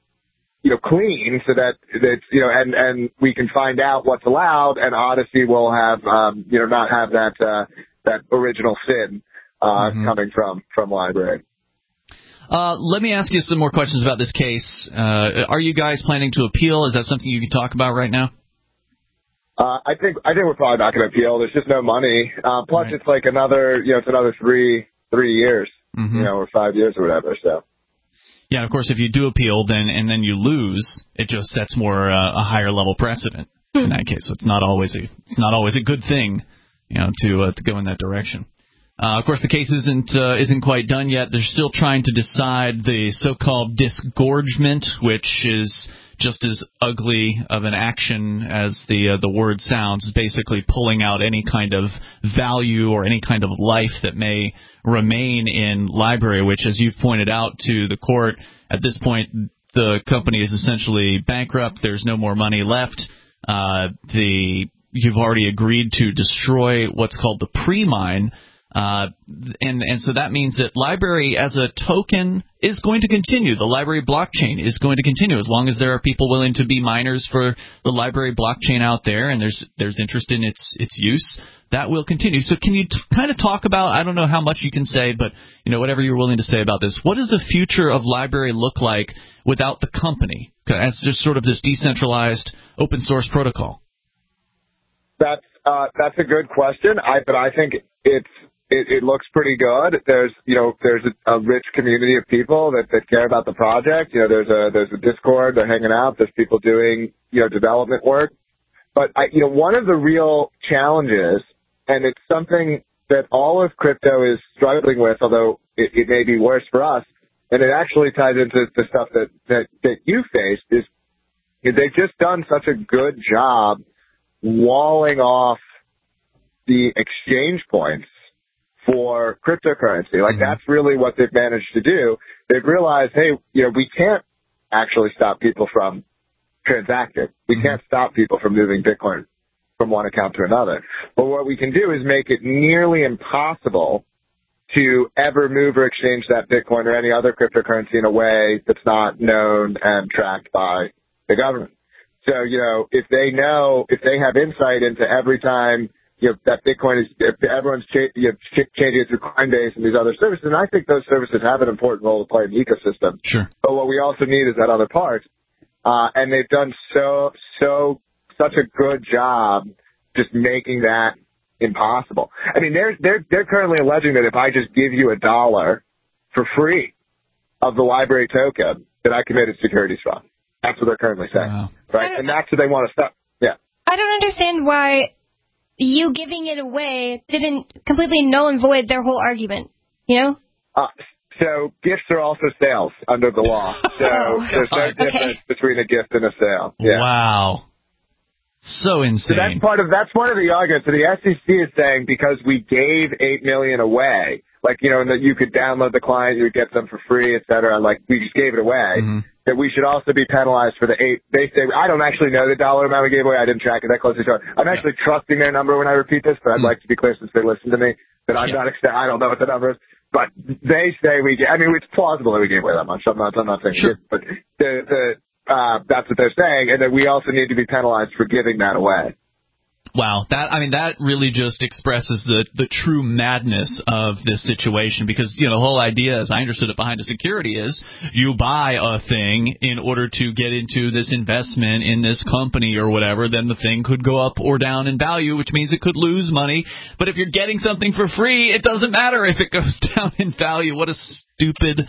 clean so that it's, and we can find out what's allowed, and Odyssey will have, not have that original sin, coming from LBRY. Let me ask you some more questions about this case. Are you guys planning to appeal? Is that something you can talk about right now? I think we're probably not going to appeal. There's just no money. Plus, right. It's like another 3 years, or 5 years or whatever. So. Yeah, and of course, if you do appeal, then you lose, it just sets more a higher level precedent in that case. So it's not always a good thing, to go in that direction. Of course, the case isn't quite done yet. They're still trying to decide the so-called disgorgement, which is just as ugly of an action as the word sounds. It's basically pulling out any kind of value or any kind of life that may remain in LBRY, which, as you've pointed out to the court, at this point the company is essentially bankrupt. There's no more money left. You've already agreed to destroy what's called the pre-mine. And so that means that LBRY as a token is going to continue. The LBRY blockchain is going to continue as long as there are people willing to be miners for the LBRY blockchain out there, and there's interest in its use. That will continue. So can you kind of talk about, I don't know how much you can say, but whatever you're willing to say about this. What does the future of LBRY look like without the company as just sort of this decentralized open source protocol? That's a good question. But I think it looks pretty good. There's a rich community of people that care about the project. There's a Discord. They're hanging out. There's people doing, development work. But one of the real challenges, and it's something that all of crypto is struggling with, although it may be worse for us, and it actually ties into the stuff that you faced, is they've just done such a good job walling off the exchange points for cryptocurrency. Like, that's really what they've managed to do. They've realized, hey, we can't actually stop people from transacting. We can't stop people from moving Bitcoin from one account to another. But what we can do is make it nearly impossible to ever move or exchange that Bitcoin or any other cryptocurrency in a way that's not known and tracked by the government. So, if they have insight into every time, that Bitcoin is, if everyone's changing it through Coinbase and these other services, and I think those services have an important role to play in the ecosystem. Sure. But what we also need is that other part. And they've done such a good job just making that impossible. I mean, they're currently alleging that if I just give you $1 for free of the library token, that I committed securities fraud. That's what they're currently saying. Wow. Right? And that's what they want to stop. Yeah. I don't understand why you giving it away didn't completely null and void their whole argument, So gifts are also sales under the law. So there's no difference between a gift and a sale. Yeah. Wow. So insane. So that's one of the arguments. So the SEC is saying because we gave $8 million away, and that you could download the client, you would get them for free, et cetera. Like, we just gave it away. That we should also be penalized for the 8. They say, I don't actually know the dollar amount we gave away. I didn't track it that closely. So I'm actually trusting their number when I repeat this, but I'd like to be clear since they listen to me that I'm not. I don't know what the number is. But they say it's plausible that we gave away that much. I'm not saying sure. But that's what they're saying, and that we also need to be penalized for giving that away. Wow, that really just expresses the true madness of this situation, because the whole idea, as I understood it behind a security, is you buy a thing in order to get into this investment in this company or whatever. Then the thing could go up or down in value, which means it could lose money. But if you're getting something for free, it doesn't matter if it goes down in value. What a stupid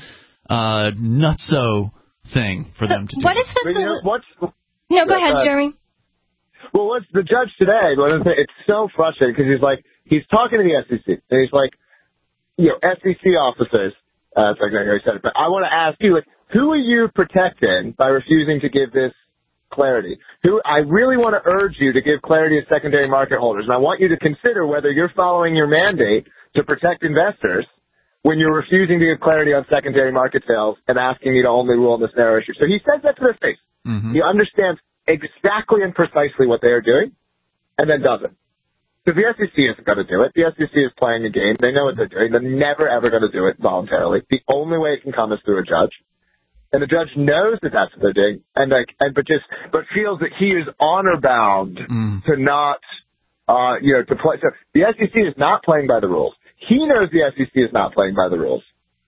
nutso thing for them to do. What is this? No, go ahead, Jeremy. Well, what's the judge today? It's so frustrating because he's talking to the SEC, and he's like, SEC officers, that's exactly how he said it, but I want to ask you, who are you protecting by refusing to give this clarity? I really want to urge you to give clarity to secondary market holders, and I want you to consider whether you're following your mandate to protect investors when you're refusing to give clarity on secondary market sales and asking me to only rule on this narrow issue. So he says that to their face. He understands exactly and precisely what they are doing, and then doesn't. So the SEC isn't going to do it. The SEC is playing a game. They know what they're doing. They're never, ever going to do it voluntarily. The only way it can come is through a judge. And the judge knows that that's what they're doing, but feels that he is honor bound to not, to play. So the SEC is not playing by the rules. He knows the SEC is not playing by the rules.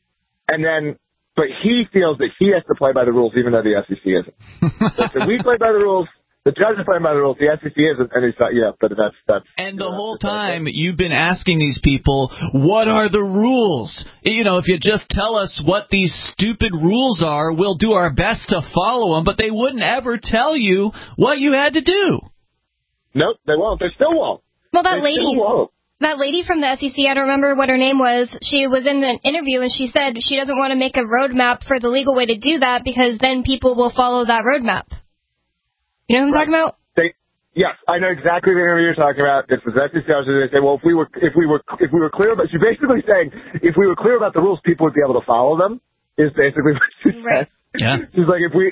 But he feels that he has to play by the rules even though the SEC isn't. So we play by the rules, the judge is playing by the rules, the SEC isn't, and he's not, but that's... And the whole time, you've been asking these people, what are the rules? If you just tell us what these stupid rules are, we'll do our best to follow them, but they wouldn't ever tell you what you had to do. Nope, they won't. They still won't. Well, that lady from the SEC, I don't remember what her name was, she was in an interview and she said she doesn't want to make a roadmap for the legal way to do that because then people will follow that roadmap. You know what I'm talking about? Yes, I know exactly the interview you're talking about. It's the SEC. They say, well, if we were clear about, she's basically saying if we were clear about the rules, people would be able to follow them. Is basically what she said. Yeah. She's like, if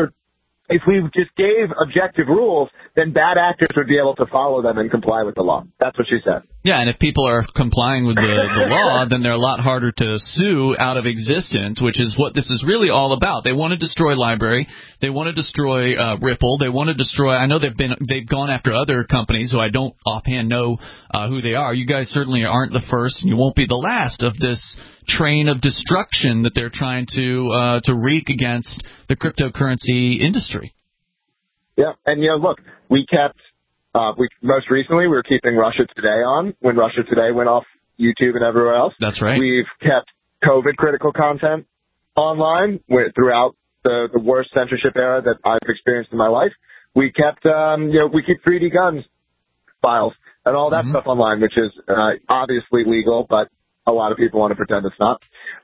we just gave objective rules, then bad actors would be able to follow them and comply with the law. That's what she said. Yeah, and if people are complying with the law, then they're a lot harder to sue out of existence, which is what this is really all about. They want to destroy LBRY. They want to destroy Ripple. They want to destroy. I know they've gone after other companies who I don't offhand know who they are. You guys certainly aren't the first, and you won't be the last of this train of destruction that they're trying to wreak against the cryptocurrency industry. Yeah, and look, we kept. Most recently, we were keeping Russia Today on when Russia Today went off YouTube and everywhere else. That's right. We've kept COVID-critical content online throughout the worst censorship era that I've experienced in my life. We kept, we keep 3D guns files and all that stuff online, which is obviously legal, but a lot of people want to pretend it's not.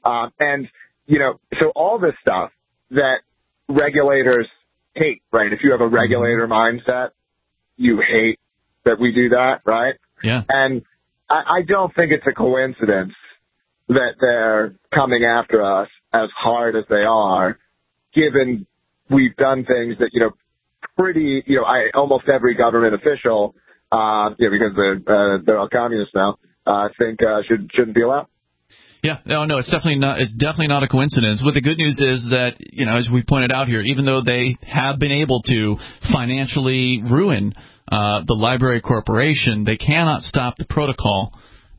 So all this stuff that regulators hate, right? If you have a regulator mindset, you hate that we do that, right? Yeah. And I don't think it's a coincidence that they're coming after us as hard as they are, given we've done things that, pretty, almost every government official, because they're all communists now, think shouldn't be allowed. Yeah, no, it's definitely not a coincidence. But the good news is that, as we pointed out here, even though they have been able to financially ruin the Library Corporation, they cannot stop the protocol.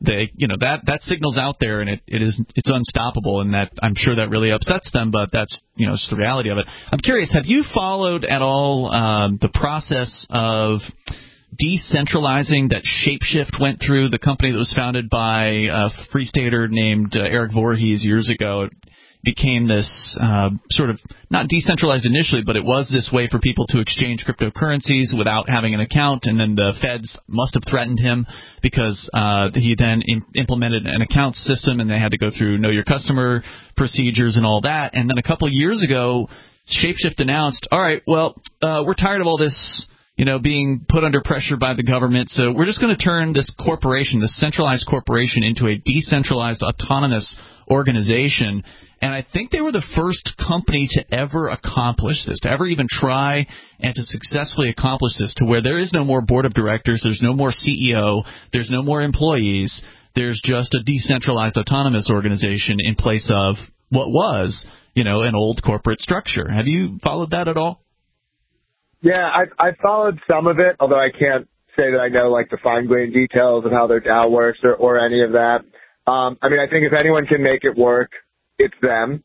That signal's out there, and it's unstoppable, and that I'm sure that really upsets them, but that's just the reality of it. I'm curious, have you followed at all the process of decentralizing that Shapeshift went through, the company that was founded by a free stater named Eric Voorhees years ago? It became this sort of, not decentralized initially, but it was this way for people to exchange cryptocurrencies without having an account, and then the feds must have threatened him because he then implemented an account system, and they had to go through Know Your Customer procedures and all that. And then a couple of years ago, Shapeshift announced, all right, well, we're tired of all this being put under pressure by the government, so we're just going to turn this corporation, this centralized corporation, into a decentralized, autonomous organization. And I think they were the first company to ever accomplish this, to ever even try and to successfully accomplish this, to where there is no more board of directors, there's no more CEO, there's no more employees, there's just a decentralized, autonomous organization in place of what was, an old corporate structure. Have you followed that at all? Yeah, I followed some of it, although I can't say that I know the fine-grained details of how their DAO works or any of that. I think if anyone can make it work, it's them.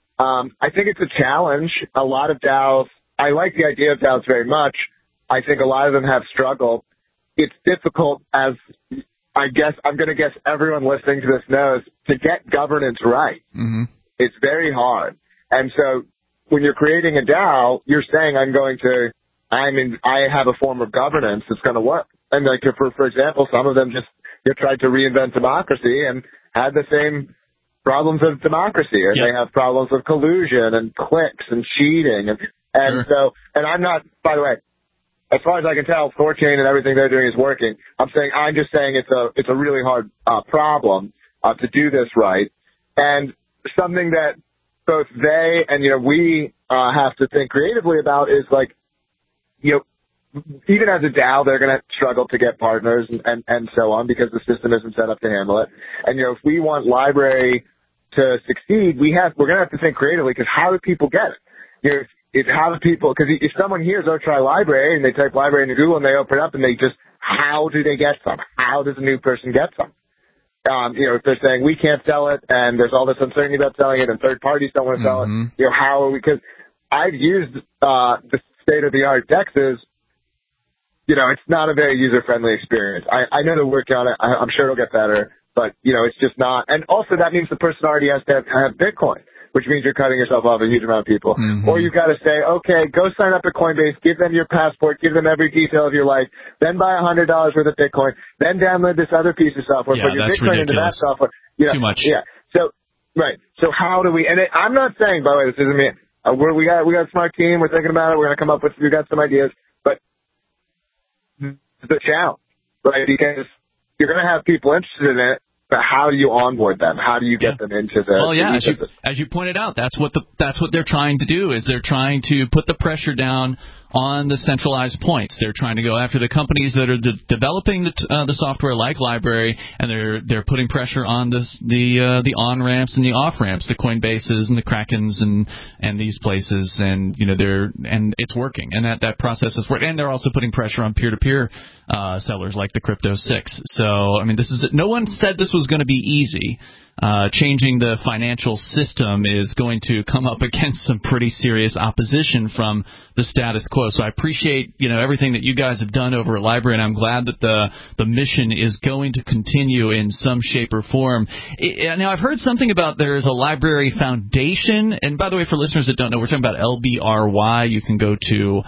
I think it's a challenge. A lot of DAOs, I like the idea of DAOs very much. I think a lot of them have struggled. It's difficult, as I'm going to guess everyone listening to this knows, to get governance right. Mm-hmm. It's very hard. And so when you're creating a DAO, you're saying I have a form of governance that's going to work. And for example, some of them just tried to reinvent democracy and had the same problems of democracy, or they have problems of collusion and clicks and cheating. And so I'm not, by the way, as far as I can tell, 4Chain and everything they're doing is working. I'm just saying it's a really hard problem to do this right. And something that both they and, we have to think creatively about is even as a DAO, they're going to struggle to get partners and so on because the system isn't set up to handle it. And, if we want Library to succeed, we're going to have to think creatively, because how do people get it? Because if someone hears, try Library, and they type Library into Google and they open it up and how do they get some? How does a new person get some? If they're saying we can't sell it and there's all this uncertainty about selling it and third parties don't want to sell it, how are we? Because I've used the state-of-the-art DEXs. It's not a very user-friendly experience. I know they're working on it. I'm sure it'll get better, but, it's just not. And also that means the person already has to have Bitcoin, which means you're cutting yourself off a huge amount of people. Mm-hmm. Or you've got to say, okay, go sign up at Coinbase, give them your passport, give them every detail of your life, then buy $100 worth of Bitcoin, then download this other piece of software, put your Bitcoin into that software. Too much. Yeah. So, right. So how do we, and I'm not saying, by the way, this isn't me. We got a smart team. We're thinking about it. We're going to come up with, we've got some ideas, but the challenge, right? Because you're going to have people interested in it, but how do you onboard them? How do you get them into the? Well, yeah, as you pointed out, that's what they're trying to do. Is they're trying to put the pressure down on the centralized points. They're trying to go after the companies that are developing the software like Library, and they're putting pressure on the on ramps and the off ramps, the Coinbases and the Krakens and these places, and it's working, and that process is working. And they're also putting pressure on peer-to-peer sellers like the Crypto 6. So no one said this was going to be easy. Changing the financial system is going to come up against some pretty serious opposition from the status quo. So I appreciate everything that you guys have done over at Library, and I'm glad that the mission is going to continue in some shape or form. Now, I've heard something about there is a Library Foundation, and by the way, for listeners that don't know, we're talking about LBRY. You can go to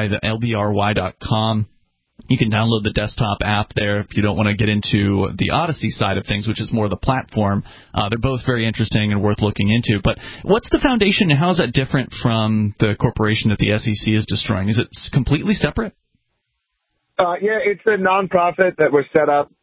LBRY.com. You can download the desktop app there if you don't want to get into the Odyssey side of things, which is more the platform. They're both very interesting and worth looking into. But what's the foundation, and how is that different from the corporation that the SEC is destroying? Is it completely separate? Yeah, it's a nonprofit that was set up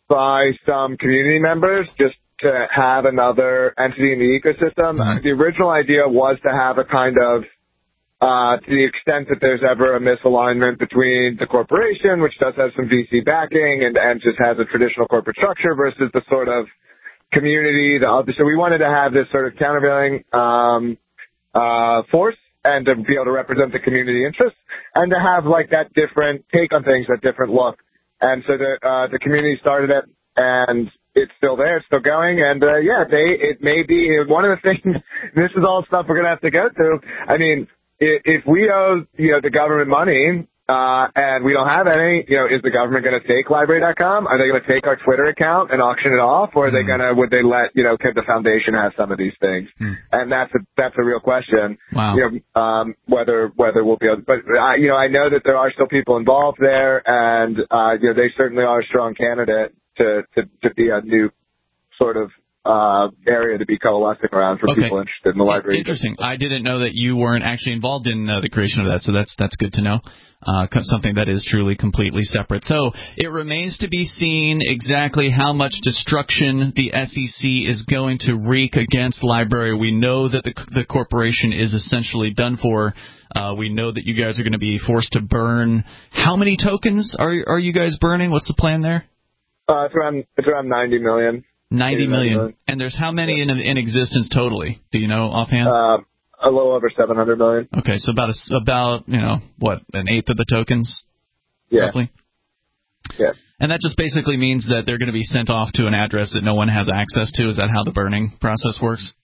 by some community members just to have another entity in the ecosystem. The original idea was to have a kind of, to the extent that there's ever a misalignment between the corporation, which does have some VC backing and just has a traditional corporate structure, versus the sort of community. So we wanted to have this sort of countervailing force, and to be able to represent the community interests, and to have like that different take on things, that different look. And so the community started it, and it's still there, it's still going, and it may be one of the things. This is all stuff we're gonna have to go through. I mean, if we owe the government money, and we don't have any, is the government going to take Library.com? Are they going to take our Twitter account and auction it off, or are they would they let could the foundation have some of these things? And that's a real question. Wow. Whether we'll be able to, but I know that there are still people involved there, and they certainly are a strong candidate to be a new sort of area to be coalescing around for people interested in the library. Interesting. I didn't know that you weren't actually involved in the creation of that, so that's good to know. Something that is truly completely separate. So it remains to be seen exactly how much destruction the SEC is going to wreak against Library. We know that the corporation is essentially done for. We know that you guys are going to be forced to burn. How many tokens are you guys burning? What's the plan there? It's around 90 million. 90 million. And there's how many in existence totally? Do you know offhand? A little over 700 million. Okay, so about an eighth of the tokens? Yeah. Roughly? Yeah. And that just basically means that they're going to be sent off to an address that no one has access to. Is that how the burning process works?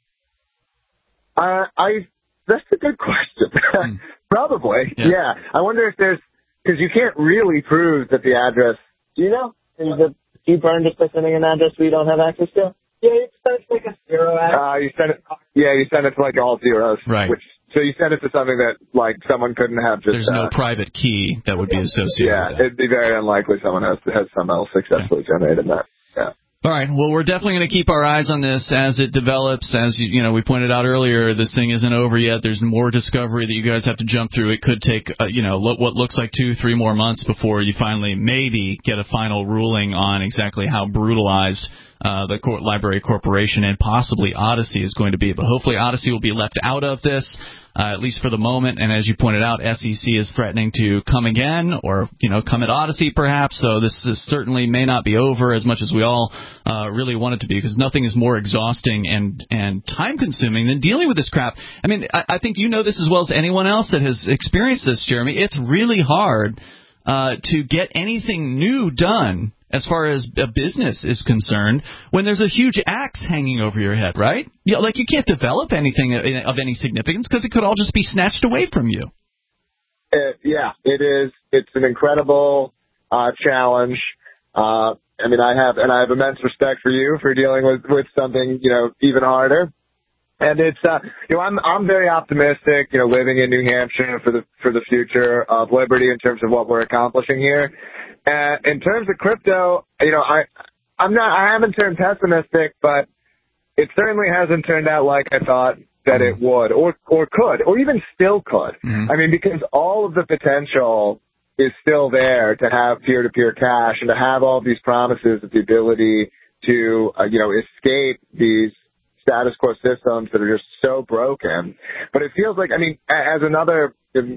That's a good question. Probably. Yeah. I wonder if because you can't really prove that the address. Do you know? You burn just by sending an address we don't have access to? Yeah, you send like a zero address. You send it to like all zeros. Right. So you send it to something that like someone couldn't have just. There's no private key that would be associated with that. It'd be very unlikely someone has someone else successfully generated that. Yeah. All right. Well, we're definitely going to keep our eyes on this as it develops. As we pointed out earlier, this thing isn't over yet. There's more discovery that you guys have to jump through. It could take, what looks like 2-3 more months before you finally maybe get a final ruling on exactly how brutalized the Library Corporation and possibly Odyssey is going to be. But hopefully Odyssey will be left out of this, at least for the moment. And as you pointed out, SEC is threatening to come again, or come at Odyssey perhaps. So this certainly may not be over as much as we all really want it to be, because nothing is more exhausting and time-consuming than dealing with this crap. I mean, I think you know this as well as anyone else that has experienced this, Jeremy. It's really hard to get anything new done as far as a business is concerned when there's a huge axe hanging over your head, right? You can't develop anything of any significance because it could all just be snatched away from you. Yeah, it is. It's an incredible challenge. I have immense respect for you for dealing with something, even harder. And it's, I'm very optimistic, living in New Hampshire for the future of Liberty in terms of what we're accomplishing here. In terms of crypto, I haven't turned pessimistic, but it certainly hasn't turned out like I thought that it would, or could, or even still could. I mean, because all of the potential is still there to have peer-to-peer cash and to have all these promises of the ability to, escape these status quo systems that are just so broken. But it feels like, as another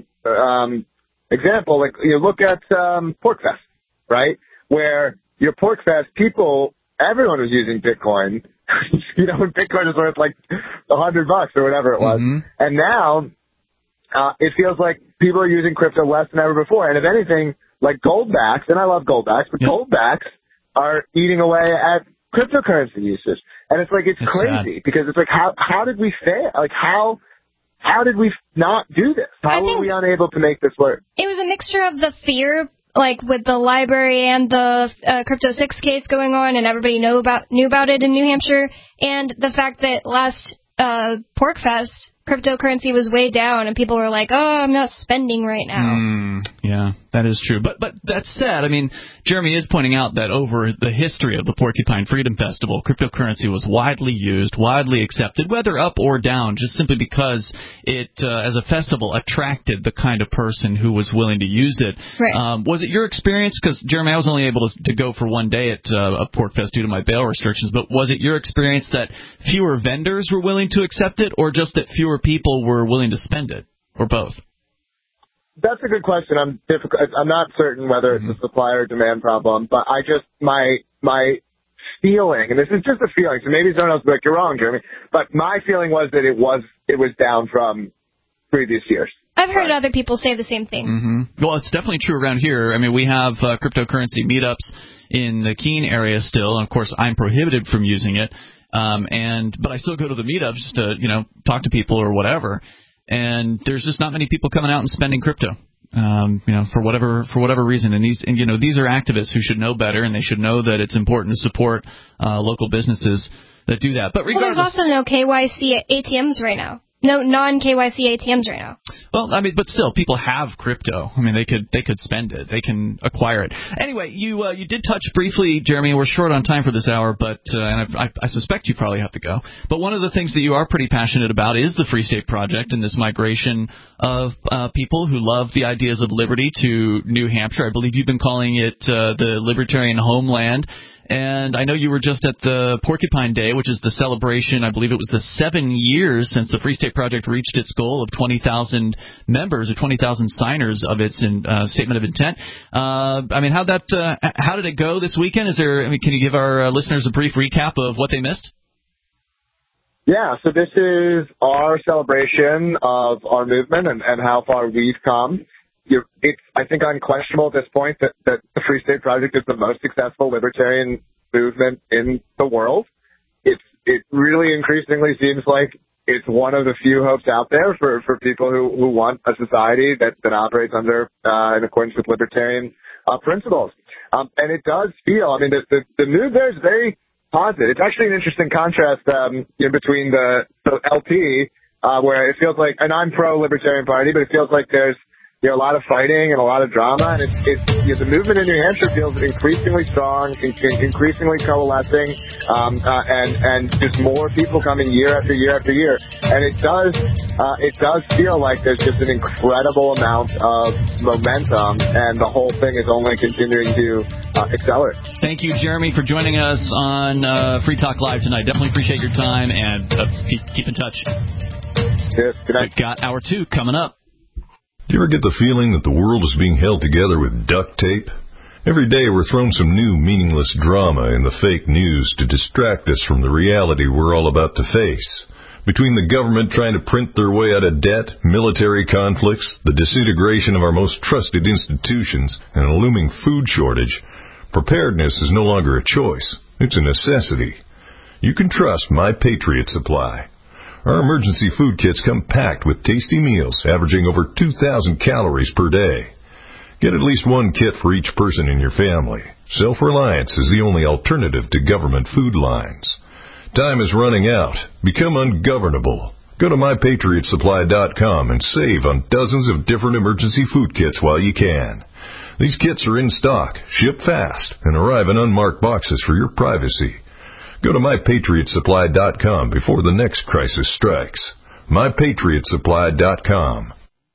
example, look at PorcFest, right? Where your PorcFest everyone was using Bitcoin. When Bitcoin was worth like $100 or whatever it was. And now it feels like people are using crypto less than ever before. And if anything, like goldbacks, and I love goldbacks, but goldbacks are eating away at cryptocurrency usage. And it's crazy because it's like, how did we fail? Like, how did we not do this? How were we unable to make this work? It was a mixture of the fear, like with the library and the Crypto 6 case going on, and everybody knew about it in New Hampshire, and the fact that last PorcFest, cryptocurrency was way down, and people were like, "Oh, I'm not spending right now." Yeah, that is true. But that said, I mean, Jeremy is pointing out that over the history of the Porcupine Freedom Festival, cryptocurrency was widely used, widely accepted, whether up or down, just simply because it, as a festival, attracted the kind of person who was willing to use it. Right. Was it your experience? Because, Jeremy, I was only able to go for one day at a PorcFest due to my bail restrictions, but was it your experience that fewer vendors were willing to accept it, or just that fewer people were willing to spend it, or both? That's a good question. I'm not certain whether it's a supply or demand problem, but my feeling, and this is just a feeling, so maybe someone else will be like, "You're wrong, Jeremy," but my feeling was that it was down from previous years. I've heard other people say the same thing. Well, it's definitely true around here. I mean, we have cryptocurrency meetups in the Keene area still, and of course, I'm prohibited from using it. But I still go to the meetups just to, talk to people or whatever. And there's just not many people coming out and spending crypto, for whatever reason. And these are activists who should know better, and they should know that it's important to support local businesses that do that. But regardless, there's also no KYC ATMs right now. No non-KYC ATMs right now. Well, I mean, but still, people have crypto. I mean, they could spend it. They can acquire it. Anyway, you did touch briefly, Jeremy. We're short on time for this hour, but and I suspect you probably have to go. But one of the things that you are pretty passionate about is the Free State Project and this migration of people who love the ideas of liberty to New Hampshire. I believe you've been calling it the Libertarian Homeland. And I know you were just at the Porcupine Day, which is the celebration. I believe it was the 7 years since the Free State Project reached its goal of 20,000 members or 20,000 signers of its statement of intent. I mean, how did it go this weekend? Can you give our listeners a brief recap of what they missed? Yeah, so this is our celebration of our movement and how far we've come. It's, I think, unquestionable at this point that the Free State Project is the most successful libertarian movement in the world. It really increasingly seems like it's one of the few hopes out there for people who want a society that operates under in accordance with libertarian principles. And it does feel, I mean, the mood there is very positive. It's actually an interesting contrast between the LP, where it feels like, and I'm pro-Libertarian Party, but it feels like there's a lot of fighting and a lot of drama, and the movement in New Hampshire feels increasingly strong, increasingly coalescing, and just more people coming year after year after year. And it does feel like there's just an incredible amount of momentum, and the whole thing is only continuing to accelerate. Thank you, Jeremy, for joining us on Free Talk Live tonight. Definitely appreciate your time, and keep in touch. Yes, good night. We've got hour 2 coming up. Do you ever get the feeling that the world is being held together with duct tape? Every day we're thrown some new meaningless drama in the fake news to distract us from the reality we're all about to face. Between the government trying to print their way out of debt, military conflicts, the disintegration of our most trusted institutions, and a looming food shortage, preparedness is no longer a choice. It's a necessity. You can trust My Patriot Supply. Our emergency food kits come packed with tasty meals averaging over 2,000 calories per day. Get at least one kit for each person in your family. Self-reliance is the only alternative to government food lines. Time is running out. Become ungovernable. Go to MyPatriotSupply.com and save on dozens of different emergency food kits while you can. These kits are in stock, ship fast, and arrive in unmarked boxes for your privacy. Go to MyPatriotSupply.com before the next crisis strikes. MyPatriotSupply.com.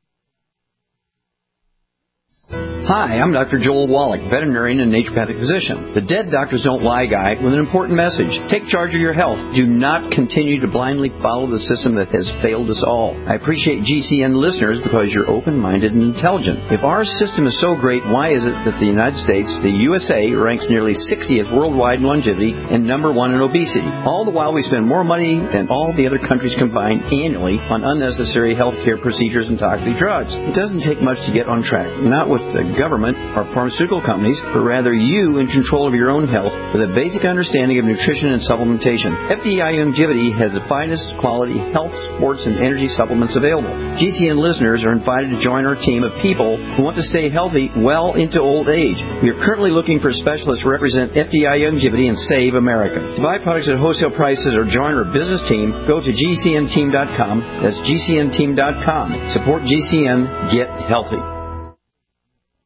Hi, I'm Dr. Joel Wallach, veterinarian and naturopathic physician. The Dead Doctors Don't Lie guy with an important message. Take charge of your health. Do not continue to blindly follow the system that has failed us all. I appreciate GCN listeners because you're open-minded and intelligent. If our system is so great, why is it that the United States, the USA, ranks nearly 60th worldwide in longevity and number 1 in obesity? All the while we spend more money than all the other countries combined annually on unnecessary health care procedures and toxic drugs. It doesn't take much to get on track. Not with the government or pharmaceutical companies, but rather you in control of your own health with a basic understanding of nutrition and supplementation. FDI Youngevity has the finest quality health, sports, and energy supplements available. GCN listeners are invited to join our team of people who want to stay healthy well into old age. We are currently looking for specialists to represent FDI Youngevity and Save America. To buy products at wholesale prices or join our business team, go to GCNteam.com. That's GCNteam.com. Support GCN. Get healthy.